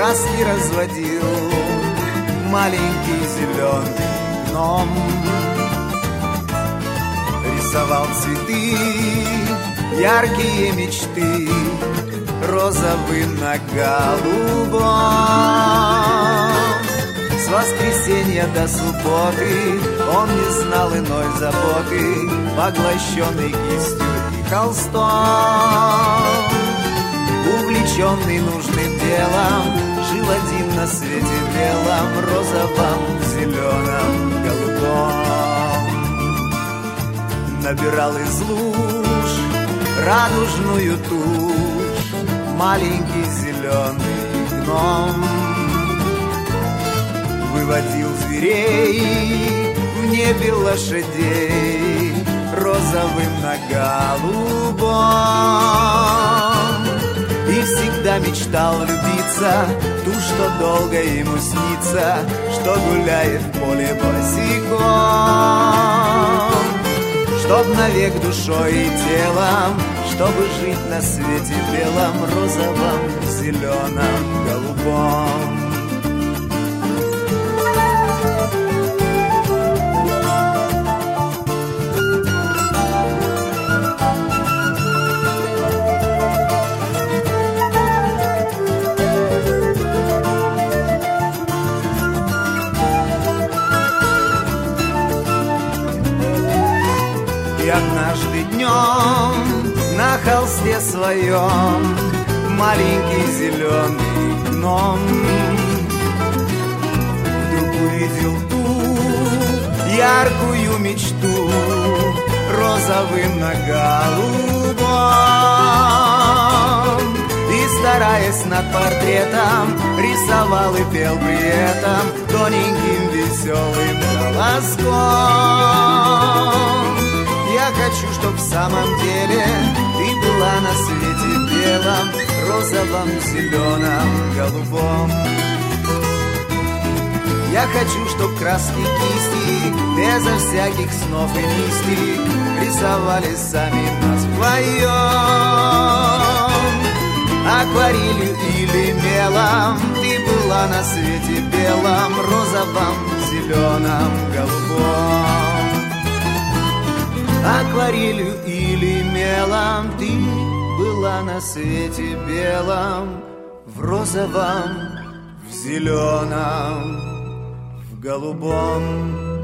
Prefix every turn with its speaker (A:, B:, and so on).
A: краски разводил маленький зеленый гном. Рисовал цветы, яркие мечты, розовым на голубом. С воскресенья до субботы он не знал иной заботы, поглощенный кистью и холстом. Увлеченный нужным делом, жил один на свете белом, розовом, зеленом, голубом. Набирал из луж радужную тушь маленький зеленый гном. Выводил зверей в небе лошадей, розовым на голубом. И всегда мечтал влюбиться в ту, что долго ему снится, что гуляет в поле босиком. Чтоб навек душой и телом, чтобы жить на свете белом, розовом, зеленом, голубом. И однажды днем на холсте своем маленький зеленый гном вдруг увидел ту яркую мечту, розовым на голубом. И, стараясь над портретом, рисовал и пел при этом тоненьким веселым голоском. Я хочу, чтоб в самом деле ты была на свете белом, розовом, зеленом, голубом. Я хочу, чтоб краски кисти безо всяких снов и мистик рисовали сами нас вдвоем. Акварелью или мелом ты была на свете белом, розовом, зеленом, голубом. Акварелью или мелом ты была на свете белом, в розовом, в зеленом, в голубом.